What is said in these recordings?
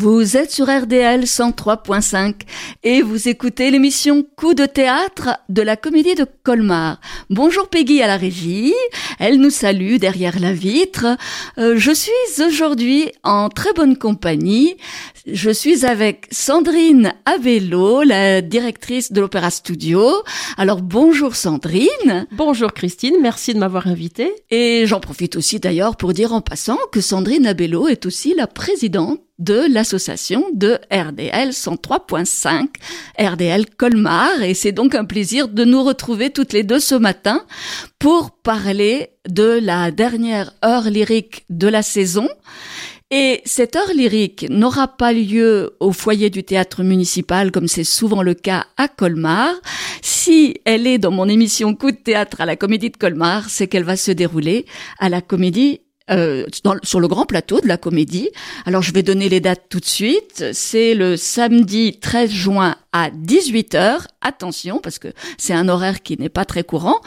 Vous êtes sur RDL 103.5 et vous écoutez l'émission Coup de théâtre de la Comédie de Colmar. Bonjour Peggy à la régie, elle nous salue derrière la vitre. Je suis aujourd'hui en très bonne compagnie. Je suis avec Sandrine Abello, la directrice de l'Opéra Studio. Alors bonjour Sandrine. Bonjour Christine, merci de m'avoir invitée. Et j'en profite aussi d'ailleurs pour dire en passant que Sandrine Abello est aussi la présidente de l'association de RDL 103.5, RDL Colmar, et c'est donc un plaisir de nous retrouver toutes les deux ce matin pour parler de la dernière heure lyrique de la saison. Et cette heure lyrique n'aura pas lieu au foyer du théâtre municipal comme c'est souvent le cas à Colmar. Si elle est dans mon émission Coup de théâtre à la Comédie de Colmar, c'est qu'elle va se dérouler à la Comédie sur le grand plateau de la Comédie. Alors je vais donner les dates tout de suite. C'est le samedi 13 juin à 18h. Attention, parce que c'est un horaire qui n'est pas très courant,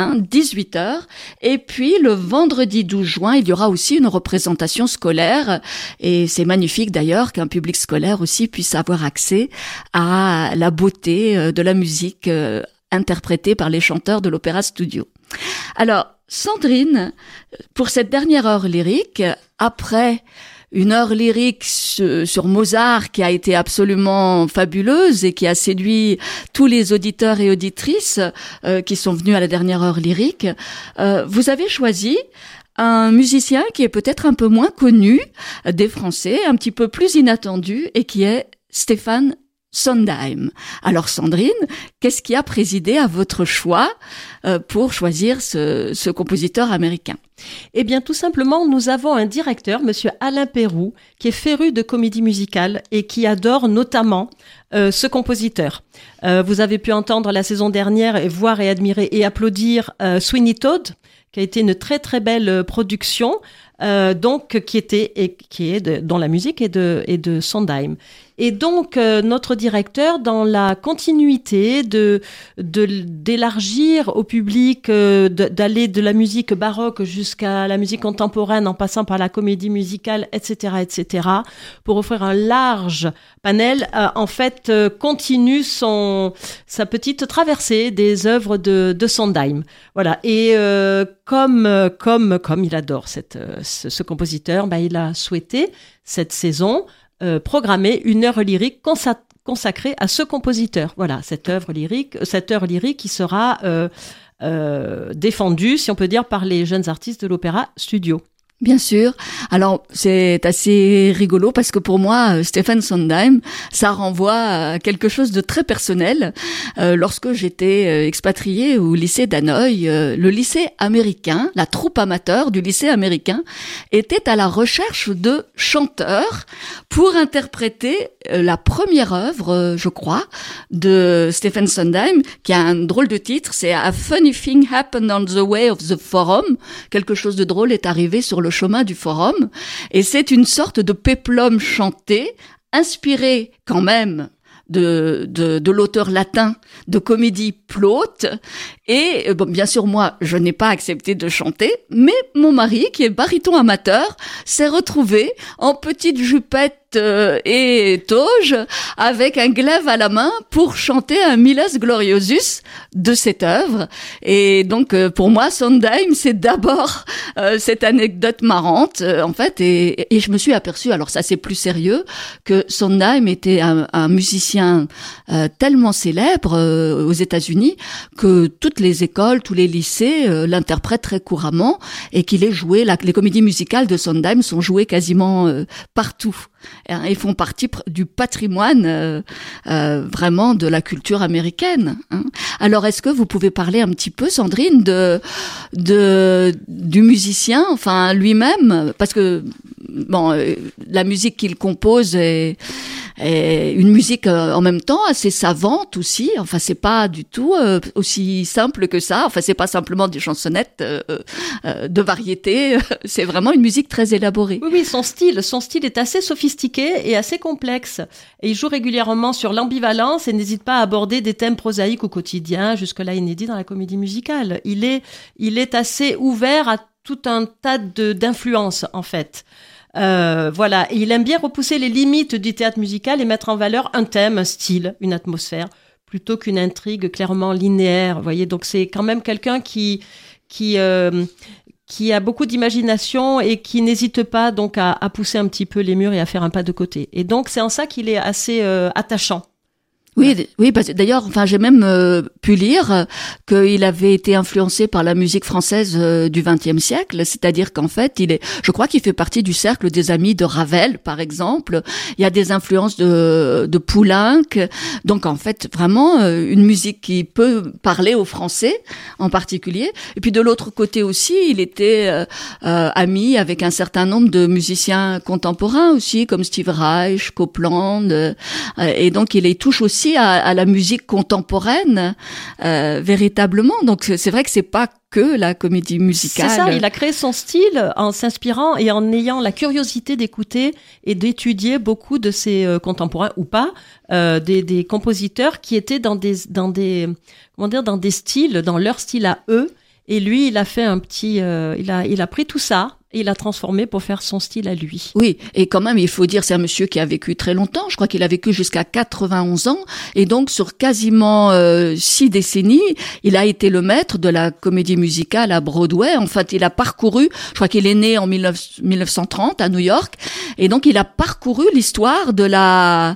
18h. Et puis le vendredi 12 juin, il y aura aussi une représentation scolaire. Et c'est magnifique d'ailleurs qu'un public scolaire aussi puisse avoir accès à la beauté de la musique interprétée par les chanteurs de l'Opéra Studio. Alors, Sandrine, pour cette dernière heure lyrique, après une heure lyrique sur Mozart qui a été absolument fabuleuse et qui a séduit tous les auditeurs et auditrices qui sont venus à la dernière heure lyrique, vous avez choisi un musicien qui est peut-être un peu moins connu des Français, un petit peu plus inattendu, et qui est Stefan Sondheim. Alors Sandrine, qu'est-ce qui a présidé à votre choix pour choisir ce compositeur américain? Eh bien, tout simplement, nous avons un directeur, monsieur Alain Péroux, qui est féru de comédie musicale et qui adore notamment ce compositeur. Vous avez pu entendre la saison dernière et voir et admirer et applaudir Sweeney Todd, qui a été une très très belle production, donc qui est dont la musique est de Sondheim. Et donc notre directeur, dans la continuité d'élargir au public, d'aller de la musique baroque jusqu'à la musique contemporaine, en passant par la comédie musicale, etc., pour offrir un large panel, en fait continue sa petite traversée des œuvres de Sondheim. Voilà. Et comme il adore ce compositeur, il a souhaité cette saison programmer une heure lyrique consacrée à ce compositeur. Voilà, cette heure lyrique qui sera défendue, si on peut dire, par les jeunes artistes de l'Opéra Studio. Bien sûr. Alors, c'est assez rigolo parce que pour moi, Stefan Sondheim, ça renvoie à quelque chose de très personnel. Lorsque j'étais expatriée au lycée d'Hanoï, le lycée américain, la troupe amateur du lycée américain, était à la recherche de chanteurs pour interpréter la première œuvre, je crois, de Stefan Sondheim, qui a un drôle de titre, c'est A Funny Thing Happened on the Way of the Forum. Quelque chose de drôle est arrivé sur le chemin du forum, et c'est une sorte de péplum chanté, inspiré quand même de l'auteur latin de comédie Plaute. Et bon, bien sûr, moi, je n'ai pas accepté de chanter, mais mon mari, qui est baryton amateur, s'est retrouvé en petite jupette et toge, avec un glaive à la main pour chanter un Miles Gloriosus de cette œuvre. Et donc, pour moi, Sondheim, c'est d'abord cette anecdote marrante, en fait, et je me suis aperçue, alors ça c'est plus sérieux, que Sondheim était un musicien tellement célèbre aux États-Unis que toutes les écoles, tous les lycées l'interprètent très couramment, et qu'il est joué, les comédies musicales de Sondheim sont jouées quasiment partout. Ils font partie du patrimoine vraiment de la culture américaine. Alors, est-ce que vous pouvez parler un petit peu, Sandrine, du musicien, enfin lui-même, parce que bon, la musique qu'il compose est une musique en même temps assez savante aussi. Enfin, c'est pas du tout aussi simple que ça. Enfin, c'est pas simplement des chansonnettes de variété. C'est vraiment une musique très élaborée. Oui, son style est assez sophistiqué et assez complexe. Et il joue régulièrement sur l'ambivalence et n'hésite pas à aborder des thèmes prosaïques au quotidien, jusque-là inédits dans la comédie musicale. Il est assez ouvert à tout un tas d'influences, en fait. Voilà. Et il aime bien repousser les limites du théâtre musical et mettre en valeur un thème, un style, une atmosphère, plutôt qu'une intrigue clairement linéaire. Vous voyez, donc c'est quand même quelqu'un qui a beaucoup d'imagination et qui n'hésite pas donc à pousser un petit peu les murs et à faire un pas de côté. Et donc c'est en ça qu'il est assez attachant. Oui, oui, parce que d'ailleurs, enfin, j'ai même pu lire qu'il avait été influencé par la musique française du XXe siècle, c'est-à-dire qu'en fait, je crois qu'il fait partie du cercle des amis de Ravel, par exemple. Il y a des influences de Poulenc, donc en fait, vraiment une musique qui peut parler aux Français en particulier. Et puis de l'autre côté aussi, il était ami avec un certain nombre de musiciens contemporains aussi, comme Steve Reich, Copland, et donc il les touche aussi à la musique contemporaine véritablement. Donc c'est vrai que c'est pas que la comédie musicale. C'est ça, il a créé son style en s'inspirant et en ayant la curiosité d'écouter et d'étudier beaucoup de ses contemporains ou pas, des compositeurs qui étaient dans des styles, dans leur style à eux. Et lui, il a fait il a pris tout ça et il a transformé pour faire son style à lui. Oui, et quand même, il faut dire, c'est un monsieur qui a vécu très longtemps. Je crois qu'il a vécu jusqu'à 91 ans. Et donc, sur quasiment 6 décennies, il a été le maître de la comédie musicale à Broadway. En fait, il a parcouru, je crois qu'il est né en 1930 à New York. Et donc, il a parcouru l'histoire de la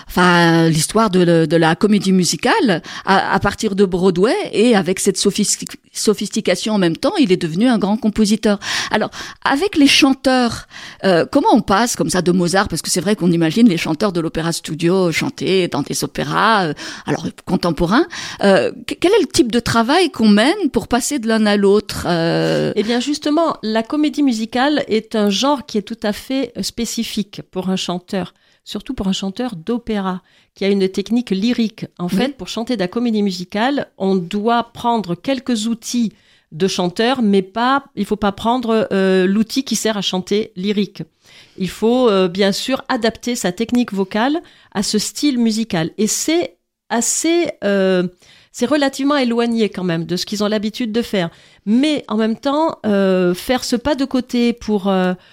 comédie musicale à partir de Broadway. Et avec cette sophistication en même temps, il est devenu un grand compositeur. Alors, avec les chanteurs, comment on passe comme ça de Mozart, parce que c'est vrai qu'on imagine les chanteurs de l'opéra studio chanter dans des opéras alors contemporains. Quel est le type de travail qu'on mène pour passer de l'un à l'autre Eh bien justement, la comédie musicale est un genre qui est tout à fait spécifique pour un chanteur. Surtout pour un chanteur d'opéra, qui a une technique lyrique. En fait, pour chanter de la comédie musicale, on doit prendre quelques outils de chanteur, mais il faut pas prendre l'outil qui sert à chanter lyrique. Il faut bien sûr adapter sa technique vocale à ce style musical. Et c'est relativement éloigné quand même de ce qu'ils ont l'habitude de faire. Mais en même temps, faire ce pas de côté pour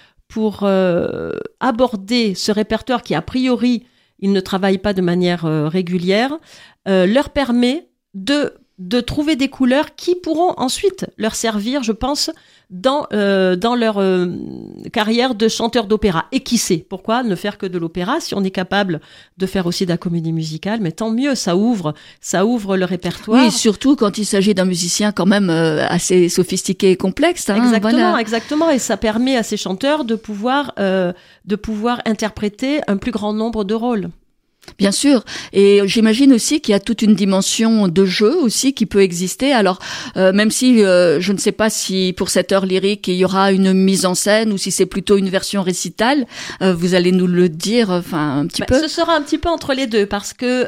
aborder ce répertoire qui, a priori, ils ne travaillent pas de manière régulière, leur permet de trouver des couleurs qui pourront ensuite leur servir, je pense, dans leur carrière de chanteur d'opéra. Et qui sait, pourquoi ne faire que de l'opéra si on est capable de faire aussi de la comédie musicale, mais tant mieux, ça ouvre le répertoire. Oui, surtout quand il s'agit d'un musicien quand même assez sophistiqué et complexe. Exactement, et ça permet à ces chanteurs de pouvoir interpréter un plus grand nombre de rôles. Bien sûr, et j'imagine aussi qu'il y a toute une dimension de jeu aussi qui peut exister. Alors, même si je ne sais pas si pour cette heure lyrique il y aura une mise en scène ou si c'est plutôt une version récitale, vous allez nous le dire, un petit peu. Ce sera un petit peu entre les deux parce que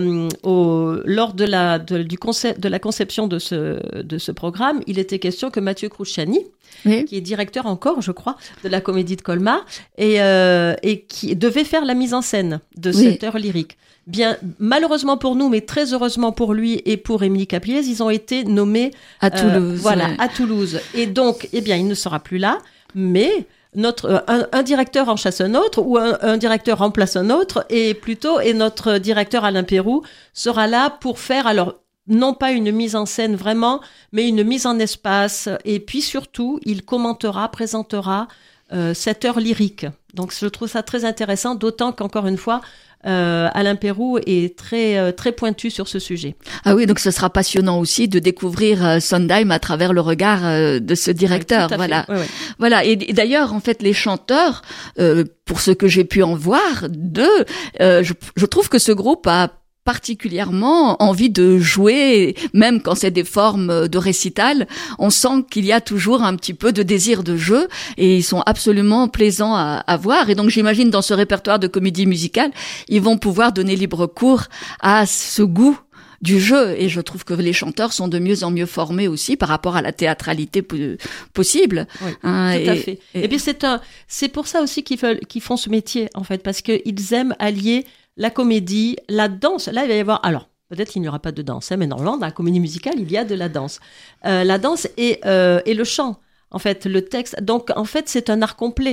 lors de la conception de ce programme, il était question que Mathieu Cruciani, qui est directeur encore, je crois, de la Comédie de Colmar, et qui devait faire la mise en scène de cette heure lyrique. Bien, malheureusement pour nous, mais très heureusement pour lui et pour Émilie Capliez, ils ont été nommés à Toulouse. À Toulouse. Et donc, il ne sera plus là, mais un directeur en chasse un autre ou un directeur remplace un autre, et notre directeur Alain Pérou sera là pour faire non pas une mise en scène vraiment, mais une mise en espace. Et puis surtout, il présentera cette heure lyrique. Donc je trouve ça très intéressant, d'autant qu'encore une fois, Alain Pérou est très très pointu sur ce sujet. Ah oui, donc ce sera passionnant aussi de découvrir Sondheim à travers le regard de ce directeur. Oui, voilà. Oui. Voilà. Et d'ailleurs, en fait, les chanteurs, pour ce que j'ai pu en voir, je trouve que ce groupe a particulièrement envie de jouer, même quand c'est des formes de récital. On sent qu'il y a toujours un petit peu de désir de jeu et ils sont absolument plaisants à voir. Et donc j'imagine dans ce répertoire de comédie musicale, ils vont pouvoir donner libre cours à ce goût du jeu. Et je trouve que les chanteurs sont de mieux en mieux formés aussi par rapport à la théâtralité possible. Oui, tout à fait. Et puis c'est pour ça aussi qu'ils font ce métier, en fait, parce qu'ils aiment allier la comédie, la danse. Là, il va y avoir... Alors, peut-être qu'il n'y aura pas de danse, mais normalement, dans la comédie musicale, il y a de la danse. La danse et le chant, en fait, le texte. Donc, en fait, c'est un art complet.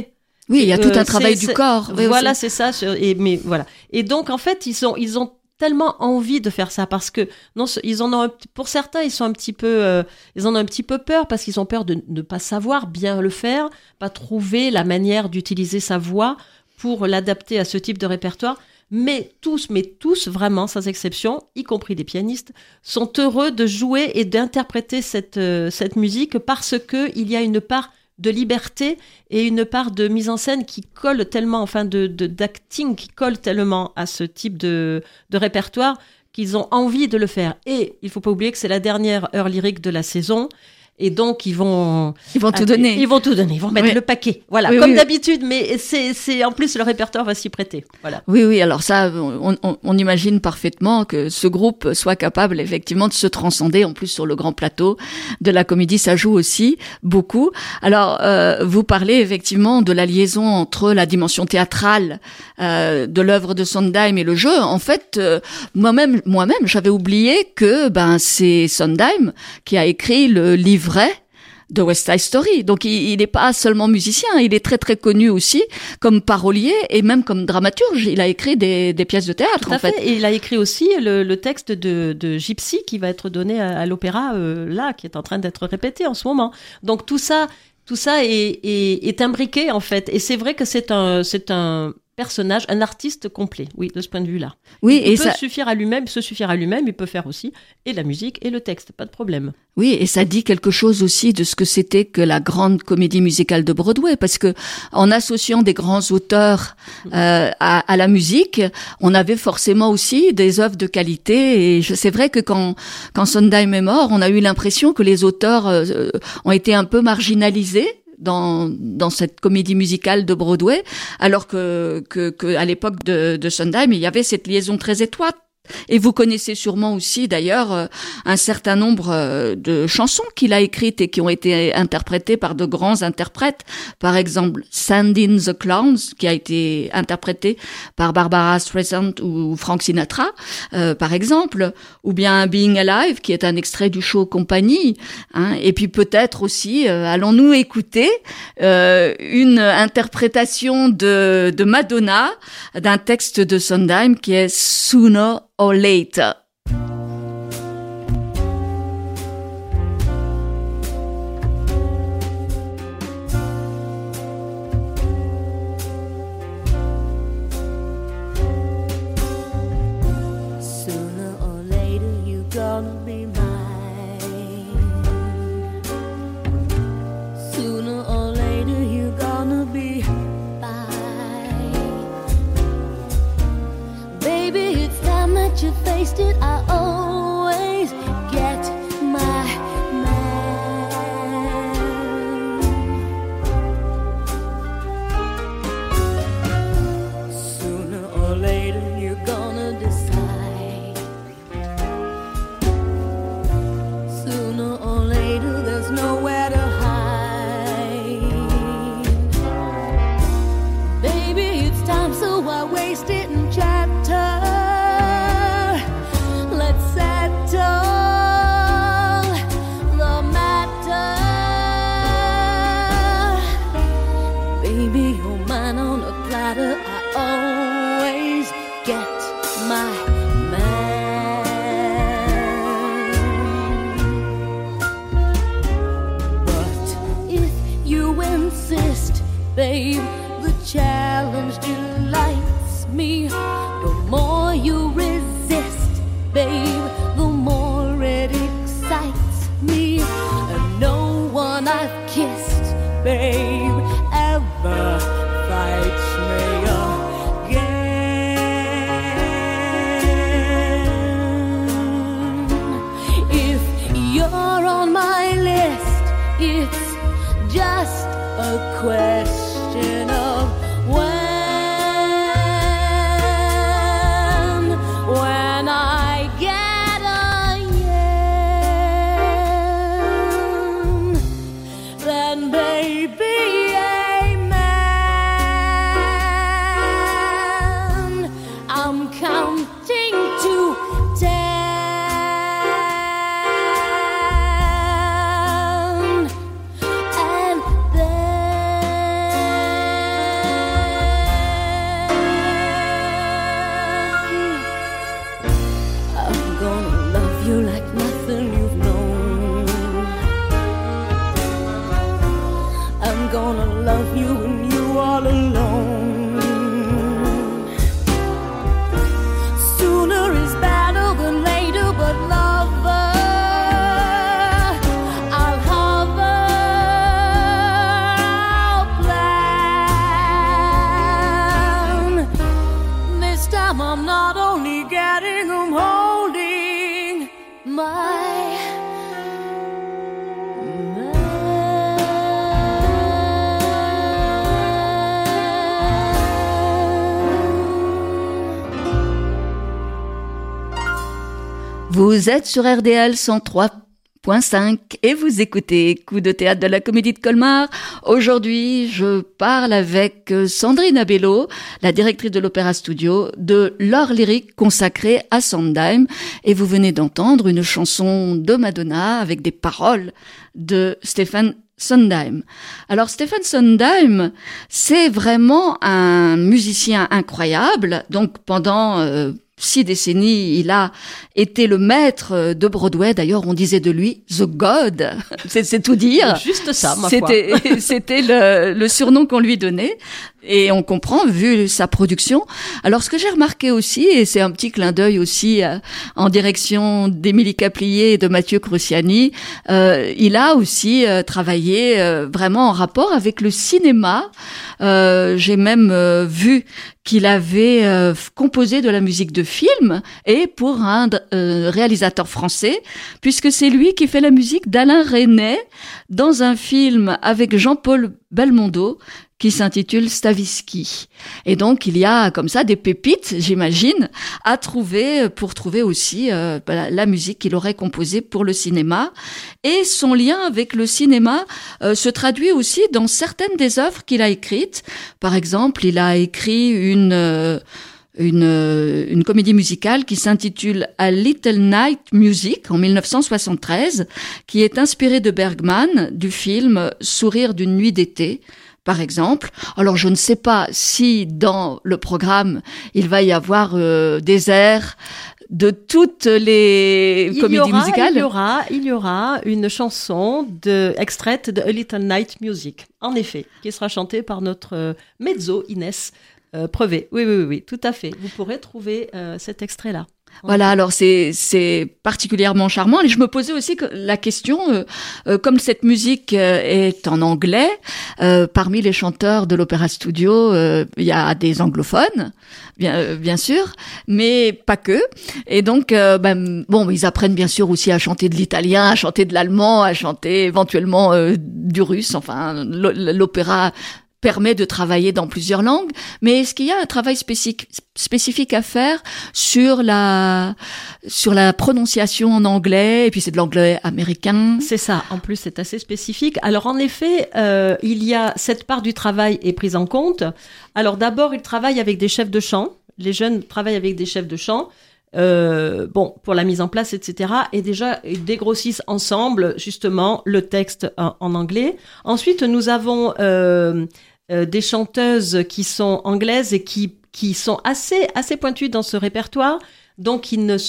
Oui, il y a tout un travail du corps. Oui, voilà, aussi. c'est ça. Mais voilà. Et donc, en fait, ils ont tellement envie de faire ça parce que non, ils en ont pour certains, ils sont un petit peu, ils en ont un petit peu peur parce qu'ils ont peur de ne pas savoir bien le faire, pas trouver la manière d'utiliser sa voix pour l'adapter à ce type de répertoire. Mais tous, vraiment, sans exception, y compris les pianistes, sont heureux de jouer et d'interpréter cette musique parce que il y a une part de liberté et une part de mise en scène qui colle tellement, enfin d'acting qui colle tellement à ce type de répertoire qu'ils ont envie de le faire. Et il faut pas oublier que c'est la dernière heure lyrique de la saison. Et donc, ils vont tout donner. Ils vont tout donner. Ils vont mettre le paquet. Voilà. Oui, comme oui. d'habitude. Mais c'est, en plus, le répertoire va s'y prêter. Voilà. Oui. Alors ça, on imagine parfaitement que ce groupe soit capable, effectivement, de se transcender. En plus, sur le grand plateau de la comédie, ça joue aussi beaucoup. Alors, vous parlez effectivement de la liaison entre la dimension théâtrale de l'œuvre de Sondheim et le jeu. En fait, moi-même, j'avais oublié que c'est Sondheim qui a écrit le livret de West Side Story. Donc il n'est pas seulement musicien, il est très très connu aussi comme parolier et même comme dramaturge. Il a écrit des pièces de théâtre. Tout à fait. Et il a écrit aussi le texte de Gypsy qui va être donné à l'opéra là, qui est en train d'être répété en ce moment. Donc tout ça est imbriqué en fait. Et c'est vrai que c'est un personnage, un artiste complet, oui, de ce point de vue-là. Oui, il peut se suffire à lui-même, il peut faire aussi et la musique et le texte, pas de problème. Oui, et ça dit quelque chose aussi de ce que c'était que la grande comédie musicale de Broadway, parce que en associant des grands auteurs à la musique, on avait forcément aussi des œuvres de qualité. Et c'est vrai que quand Sondheim est mort, on a eu l'impression que les auteurs ont été un peu marginalisés dans cette comédie musicale de Broadway, alors que à l'époque de Sondheim, il y avait cette liaison très étroite. Et vous connaissez sûrement aussi d'ailleurs un certain nombre de chansons qu'il a écrites et qui ont été interprétées par de grands interprètes. Par exemple, Sending the Clowns, qui a été interprété par Barbara Streisand ou Frank Sinatra, par exemple, ou bien Being Alive, qui est un extrait du show Compagnie. Et puis peut-être aussi, allons-nous écouter une interprétation de Madonna d'un texte de Sondheim qui est Sooner or Later. Sooner or later you're gonna be mine. Sooner or later you're gonna be mine. Baby, it's time that you faced it. I always get my man. Sooner or later you're gonna decide. Sooner or later there's nowhere to hide. Baby, it's time, so I waste it in chapter. Let's settle the matter. Baby, you're mine on a platter. I always get my man. But if you insist, babe, the challenge delights me. The more you resist, babe, the more it excites me. And no one I've kissed, babe, ever fights me again. If you're on my list, it's just a question of when I get a yen, then baby, amen. I'm counting to 10, and then gonna love you when you all alone. Sooner is better than later, but lover, I'll hover, I'll plan. This time I'm not only getting, I'm holding my Vous êtes sur RDL 103.5 et vous écoutez Coup de théâtre de la Comédie de Colmar. Aujourd'hui, je parle avec Sandrine Abello, la directrice de l'Opéra Studio, de l'art lyrique consacré à Sondheim. Et vous venez d'entendre une chanson de Madonna avec des paroles de Stephen Sondheim. Alors Stephen Sondheim, c'est vraiment un musicien incroyable. Donc pendant 6 décennies, il a été le maître de Broadway. D'ailleurs, on disait de lui The God. C'est tout dire. Juste ça, ma foi. C'était le surnom qu'on lui donnait. Et on comprend, vu sa production. Alors, ce que j'ai remarqué aussi, et c'est un petit clin d'œil aussi en direction d'Émilie Caplier et de Mathieu Cruciani, il a aussi travaillé vraiment en rapport avec le cinéma. J'ai même vu qu'il avait composé de la musique de film et pour un réalisateur français, puisque c'est lui qui fait la musique d'Alain Resnais dans un film avec Jean-Paul Belmondo qui s'intitule Stavisky. Et donc, il y a comme ça des pépites, j'imagine, à trouver pour trouver aussi la musique qu'il aurait composée pour le cinéma. Et son lien avec le cinéma se traduit aussi dans certaines des œuvres qu'il a écrites. Par exemple, il a écrit une comédie musicale qui s'intitule A Little Night Music en 1973, qui est inspirée de Bergman, du film Sourire d'une nuit d'été, par exemple. Alors, je ne sais pas si dans le programme, il va y avoir des airs de toutes les comédies musicales. Il y aura une chanson extraite de A Little Night Music, en effet, qui sera chantée par notre mezzo Inès Prevet. Oui, tout à fait. Vous pourrez trouver cet extrait-là. Voilà, alors c'est particulièrement charmant. Et je me posais aussi la question, comme cette musique est en anglais, parmi les chanteurs de l'Opéra Studio, il y a des anglophones, bien sûr, mais pas que. Et donc, ils apprennent bien sûr aussi à chanter de l'italien, à chanter de l'allemand, à chanter éventuellement du russe. Enfin, l'opéra permet de travailler dans plusieurs langues, mais est-ce qu'il y a un travail spécifique à faire sur la prononciation en anglais, et puis c'est de l'anglais américain? C'est ça, en plus c'est assez spécifique. Alors en effet, il y a cette part du travail est prise en compte. Alors d'abord, ils travaillent avec des chefs de chant. Les jeunes travaillent avec des chefs de chant. Pour la mise en place, etc. Et déjà, ils dégrossissent ensemble, justement, le texte en anglais. Ensuite, nous avons des chanteuses qui sont anglaises et qui sont assez pointues dans ce répertoire. Donc, qui aiment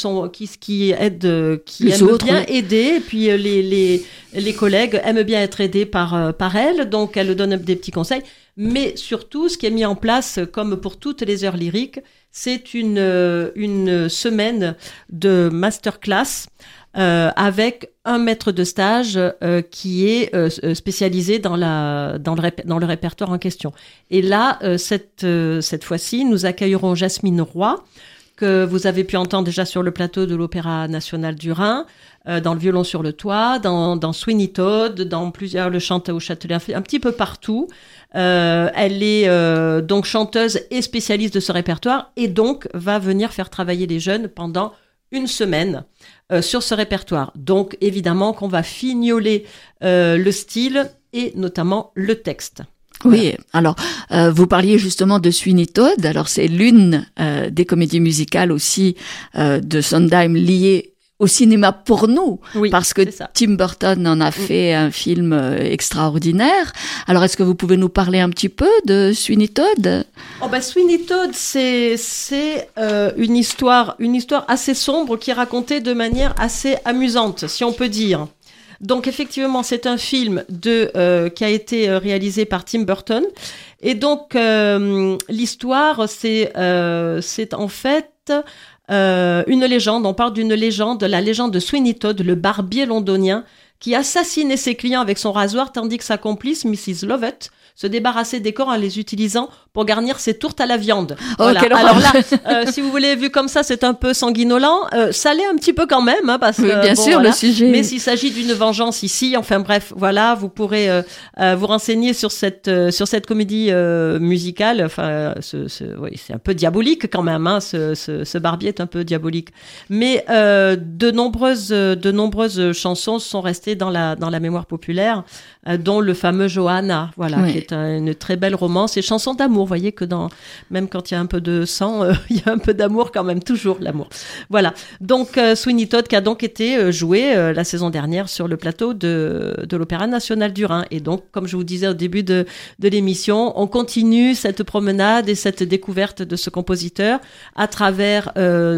bien aider. Et puis, les collègues aiment bien être aidés par elles. Donc, elles donnent des petits conseils. Mais surtout, ce qui est mis en place, comme pour toutes les heures lyriques, c'est une semaine de masterclass avec un maître de stage qui est spécialisé dans le répertoire en question. Et là, cette fois-ci, nous accueillerons Jasmine Roy, que vous avez pu entendre déjà sur le plateau de l'Opéra National du Rhin, dans le violon sur le toit, dans Sweeney Todd, dans plusieurs, le chant au Châtelet, un petit peu partout. Elle est donc chanteuse et spécialiste de ce répertoire et donc va venir faire travailler les jeunes pendant une semaine sur ce répertoire. Donc évidemment qu'on va fignoler le style et notamment le texte. Oui, alors vous parliez justement de Sweeney Todd. Alors c'est l'une des comédies musicales aussi de Sondheim liée au cinéma pour nous, oui, parce que Tim Burton en a fait un film extraordinaire. Alors, est-ce que vous pouvez nous parler un petit peu de Sweeney Todd? Sweeney Todd, c'est une histoire assez sombre qui est racontée de manière assez amusante, si on peut dire. Donc effectivement, c'est un film qui a été réalisé par Tim Burton. Et donc l'histoire, c'est en fait une légende. On parle d'une légende, la légende de Sweeney Todd, le barbier londonien, qui assassinait ses clients avec son rasoir, tandis que sa complice, Mrs. Lovett, se débarrassait des corps en les utilisant pour garnir ses tourtes à la viande. Oh, voilà. quelle Alors horreur. là, si vous voulez, vu comme ça, c'est un peu sanguinolent. Ça l'est un petit peu quand même, hein, parce Oui, que bien bon, sûr, voilà. le sujet. Mais s'il s'agit d'une vengeance ici, enfin bref, voilà, vous pourrez vous renseigner sur cette comédie musicale. Enfin, oui, c'est un peu diabolique quand même. Hein, ce barbier est un peu diabolique. Mais de nombreuses chansons sont restées dans la mémoire populaire, dont le fameux Johanna, voilà, Oui. qui est une très belle romance et chanson d'amour. Vous voyez que même quand il y a un peu de sang, il y a un peu d'amour quand même, toujours l'amour. Voilà. Donc Sweeney Todd qui a donc été joué la saison dernière sur le plateau de l'Opéra National du Rhin. Et donc, comme je vous disais au début de l'émission, on continue cette promenade et cette découverte de ce compositeur à travers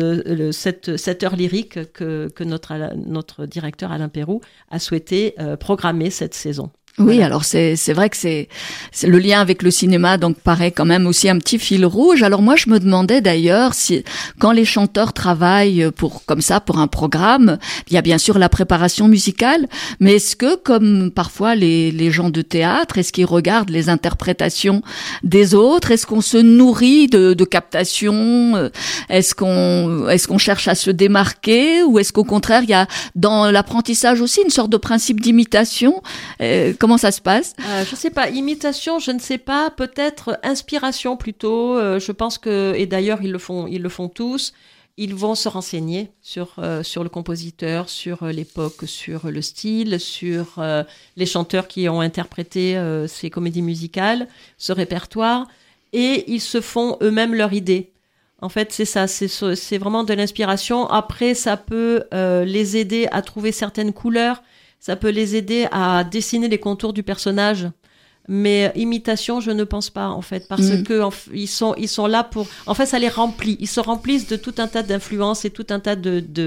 cette heure lyrique que notre directeur Alain Peyroux a souhaité programmer cette saison. Oui, Voilà. alors c'est vrai que c'est le lien avec le cinéma, donc paraît quand même aussi un petit fil rouge. Alors moi je me demandais d'ailleurs si quand les chanteurs travaillent pour un programme, il y a bien sûr la préparation musicale, mais est-ce que comme parfois les gens de théâtre, est-ce qu'ils regardent les interprétations des autres, est-ce qu'on se nourrit de captations, est-ce qu'on cherche à se démarquer, ou est-ce qu'au contraire il y a dans l'apprentissage aussi une sorte de principe d'imitation? Comment ça se passe? Je sais pas, imitation, je ne sais pas, peut-être inspiration plutôt. Je pense que, et d'ailleurs ils le font tous. Ils vont se renseigner sur le compositeur, sur l'époque, sur le style, sur les chanteurs qui ont interprété ces comédies musicales, ce répertoire, et ils se font eux-mêmes leur idée. En fait, c'est ça, c'est vraiment de l'inspiration. Après, ça peut les aider à trouver certaines couleurs. Ça peut les aider à dessiner les contours du personnage. Mais imitation, je ne pense pas, en fait, parce que ils sont là pour... En fait, ça les remplit. Ils se remplissent de tout un tas d'influences et tout un tas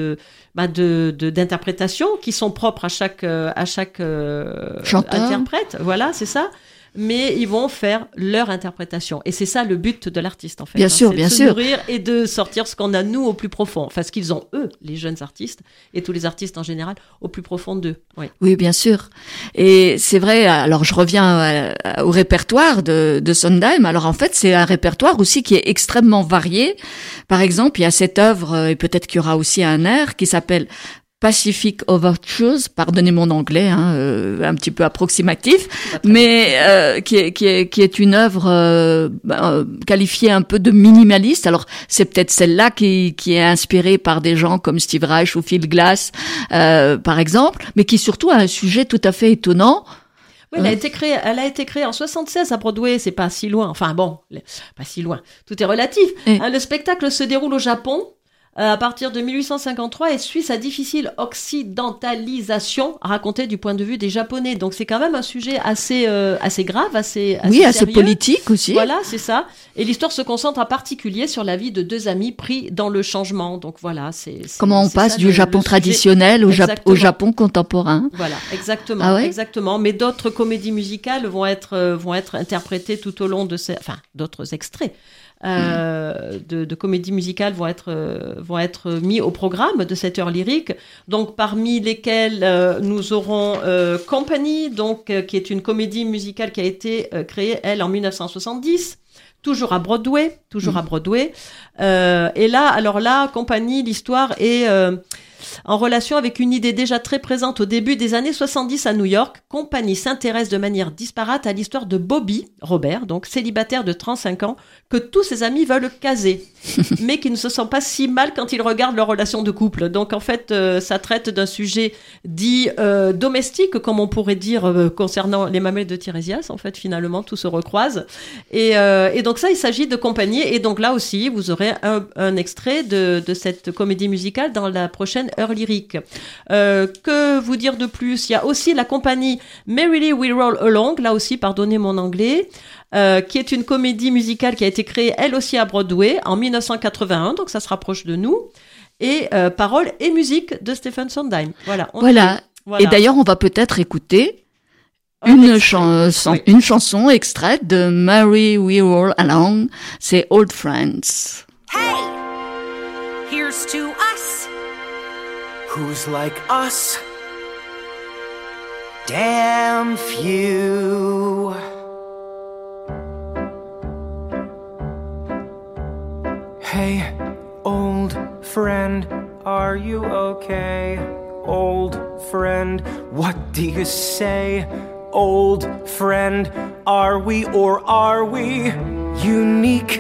d'interprétations qui sont propres à chaque Chanteur. interprète. Voilà, c'est ça. Mais ils vont faire leur interprétation. Et c'est ça le but de l'artiste, en fait. Bien sûr, c'est bien de se sûr. nourrir et de sortir ce qu'on a, nous, au plus profond. Enfin, ce qu'ils ont, eux, les jeunes artistes, et tous les artistes en général, au plus profond d'eux. Oui. Oui, bien sûr. Et c'est vrai, alors je reviens au répertoire de Sondheim. Alors en fait, c'est un répertoire aussi qui est extrêmement varié. Par exemple, il y a cette œuvre, et peut-être qu'il y aura aussi un air, qui s'appelle Pacific Overtures, pardonnez mon anglais, un petit peu approximatif, mais qui est une œuvre qualifiée un peu de minimaliste. Alors c'est peut-être celle-là qui est inspirée par des gens comme Steve Reich ou Phil Glass, par exemple, mais qui surtout a un sujet tout à fait étonnant. Oui, elle a été créée en 76 à Broadway, c'est pas si loin. Enfin bon, pas si loin. Tout est relatif. Le spectacle se déroule au Japon. À partir de 1853 et suit sa difficile occidentalisation racontée du point de vue des Japonais. Donc c'est quand même un sujet assez grave, assez assez sérieux. politique aussi. Voilà, c'est ça. Et l'histoire se concentre en particulier sur la vie de deux amis pris dans le changement. Donc voilà, c'est comment on passe ça, du Japon sujet. traditionnel au Japon contemporain. Voilà, exactement, Ah ouais? exactement. Mais d'autres comédies musicales vont être interprétées tout au long de d'autres extraits. De comédies musicales vont être mis au programme de cette heure lyrique. Donc parmi lesquelles nous aurons Company, qui est une comédie musicale qui a été créée elle en 1970. Toujours à Broadway. Et là, Company, l'histoire est en relation avec une idée déjà très présente au début des années 70 à New York. Company s'intéresse de manière disparate à l'histoire de Bobby, Robert, donc célibataire de 35 ans, que tous ses amis veulent caser, mais qui ne se sent pas si mal quand ils regardent leur relation de couple. Donc en fait, ça traite d'un sujet dit domestique, comme on pourrait dire concernant les mamelles de Tirésias. En fait, finalement, tout se recroise. Et donc ça, il s'agit de Compagnie. Et donc là aussi, vous aurez un extrait de cette comédie musicale dans la prochaine heure lyrique. Que vous dire de plus? Il y a aussi la compagnie Merrily We Roll Along, là aussi, pardonnez mon anglais, qui est une comédie musicale qui a été créée elle aussi à Broadway en 1981, donc ça se rapproche de nous. Et paroles et musique de Stephen Sondheim. Voilà. Voilà. Voilà. Et d'ailleurs, on va peut-être écouter Un une extrait. chanson, Oui. une chanson extraite de Mary We Roll Along, c'est Old Friends. Hey, here's to us. Who's like us? Damn few. Hey, old friend, are you okay? Old friend, what do you say? Old friend, are we or are we unique?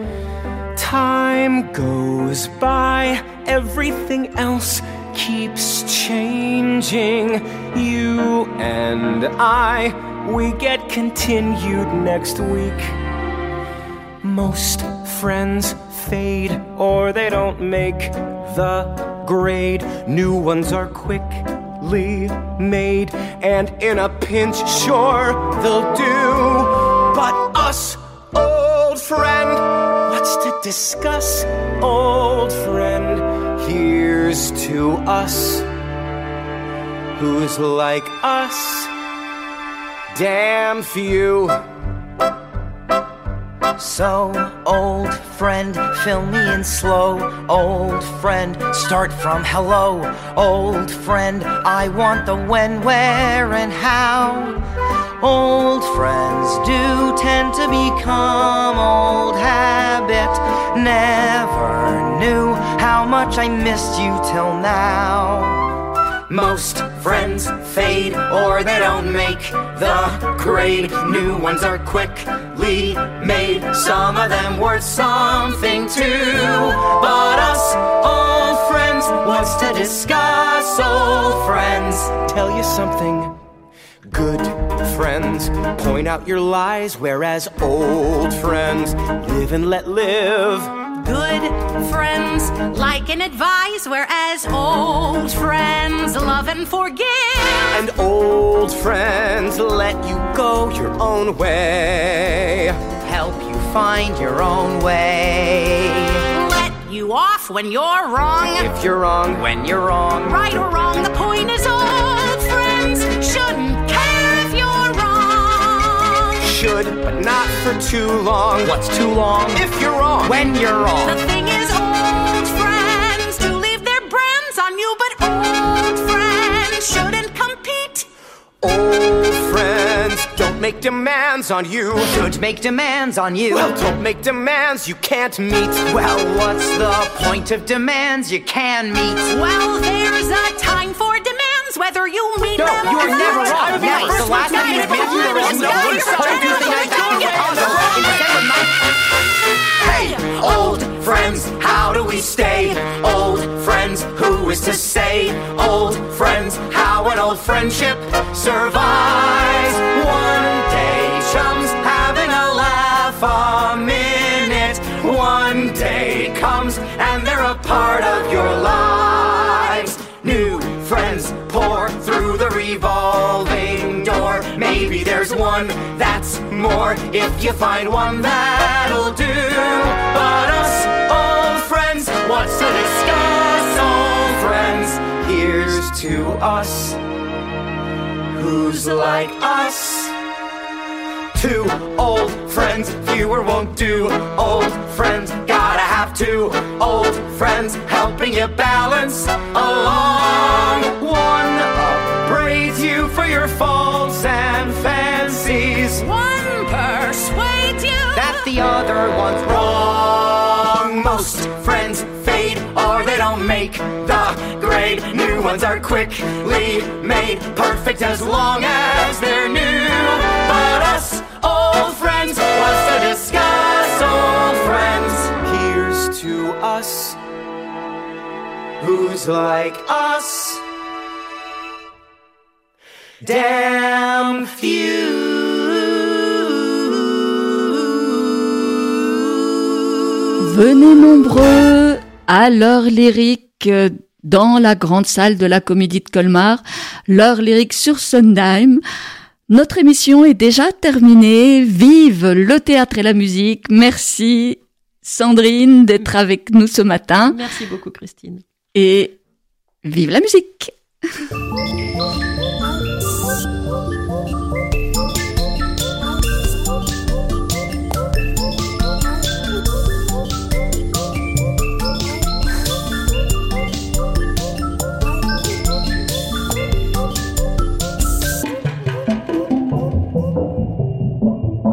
Time goes by, everything else keeps changing. You and I, we get continued next week. Most friends fade or they don't make the grade. New ones are quickly made, and in a pinch, sure, they'll do. But us, old friend, what's to discuss? Old friend, here's to us. Who's like us? Damn few. So, old friend, fill me in slow. Old friend, start from hello. Old friend, I want the when, where, and how. Old friends do tend to become old habit. Never knew how much I missed you till now. Most friends fade or they don't make the grade. New ones are quickly made, some of them worth something too. But us, old friends, what's to discuss? Old friends, tell you something. Good friends point out your lies, whereas old friends live and let live. Good friends like and advise, whereas old friends love and forgive. And old friends let you go your own way. Help you find your own way. Let you off when you're wrong. If you're wrong, When you're wrong, Right or wrong, the point is old friends shouldn't care if you're wrong. should, but not for too long. what's too long? If you're wrong, When you're The wrong. thing is, old friends do leave their brands on you, but old friends shouldn't compete. old friends don't make demands on you. Should make demands on you. Well, don't make demands you can't meet. Well, what's the point of demands you can meet? Well, there's a time for demands, whether you meet No, them you or are never not. wrong. Never. The last time you admitted you were wrong, no one told you the night that you were on the road in December 9th. Hey, old friends, how do we stay? Old friends, who is to say? Old friends, how an old friendship survives. One day, chums having a laugh a minute. One day comes and they're a part of your lives. New friends pour through the revolving door. Maybe there's one that's more if you find one that'll do. But us, old friends, what's to discuss? Old friends, here's to us. Who's like us? Two old friends, fewer won't do. Old friends, gotta have two. Old friends, helping you balance along. One upbraids you for your faults and fancies. One persuades you That the other one's Wrong. Most friends fade or they don't make the grade. New ones are quickly made, perfect as long as they're new. But us, old friends, what's to discuss? Old friends, here's to us. Who's like us? Damn few. Venez nombreux à l'heure lyrique dans la grande salle de la Comédie de Colmar, l'heure lyrique sur Sondheim. Notre émission est déjà terminée. Vive le théâtre et la musique. Merci Sandrine d'être avec nous ce matin Merci beaucoup, Christine. et vive la musique.